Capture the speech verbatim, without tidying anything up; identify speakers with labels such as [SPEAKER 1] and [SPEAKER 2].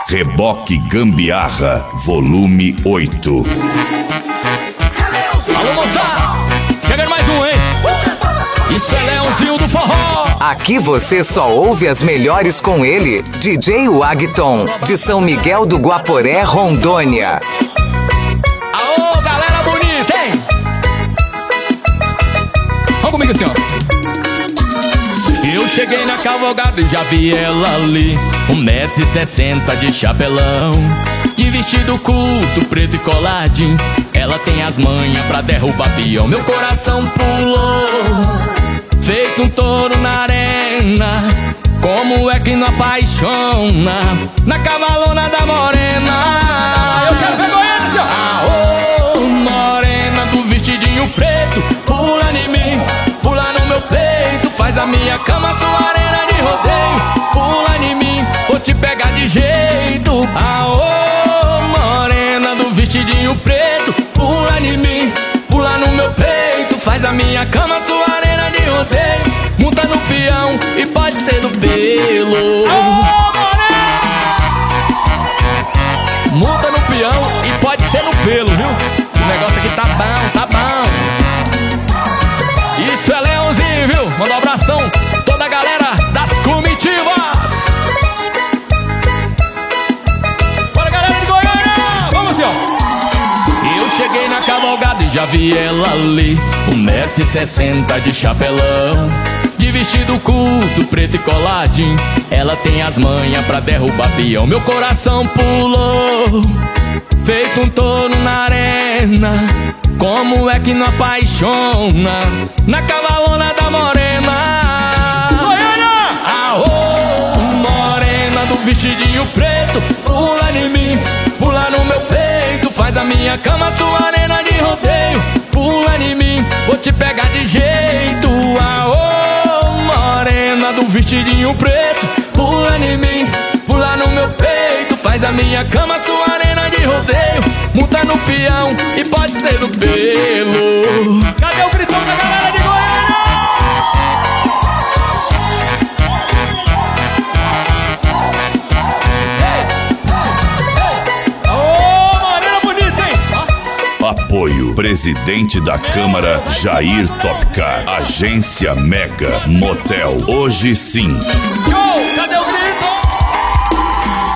[SPEAKER 1] Reboque Gambiarra, volume oito.
[SPEAKER 2] Alô, moçada! Chegando mais um, hein? Isso é Leãozinho do Forró!
[SPEAKER 3] Aqui você só ouve as melhores com ele, D J Wagton, de São Miguel do Guaporé, Rondônia.
[SPEAKER 2] Aô, galera bonita, hein? Vamos comigo assim, ó. Eu cheguei na cavalgada e já vi ela ali, um metro e sessenta de chapelão, de vestido curto, preto e coladinho. Ela tem as manhas pra derrubar peão. Meu coração pulou, feito um touro na arena. Como é que não apaixona na cavalona da morena? Eu quero ver Goiânia, senhor! Aô, morena do vestidinho preto, pula em mim, pula no meu peito, faz a minha cama sua arena de rodeio. Pula em mim, vou te pegar de jeito. Aô, morena do vestidinho preto, pula em mim, pula no meu peito, faz a minha cama sua arena de rodeio. Monta no peão e pode ser do pelo. Aô, morena! Monta no peão e pode ser no pelo, viu? O negócio aqui tá bom, tá bom. Isso é Leãozinho, viu? Manda um abração toda a galera das comitivas. Bora, galera de Goiânia! Vamos assim, ó. Eu cheguei na cavalgada e já vi ela ali, um metro e sessenta de chapelão, de vestido curto, preto e coladinho. Ela tem as manhas pra derrubar peão. Meu coração pulou, feito um touro na arena. Como é que não apaixona na cavalona da morena? Goiânia! Aô, morena do vestidinho preto, pula em mim, pula no meu peito, faz a minha cama sua arena de rodeio. Pula em mim, vou te pegar de jeito. Aô, morena do vestidinho preto, pula em mim, pula no meu peito, faz a minha cama sua arena de rodeio. Monta no peão e pode ser no pelo. Cadê o gritão da galera de Goiânia? Ô, morena bonita, hein?
[SPEAKER 1] Apoio Presidente da Câmara Jair Topcar. Agência Mega Motel. Hoje sim.
[SPEAKER 2] Show! Cadê o grito?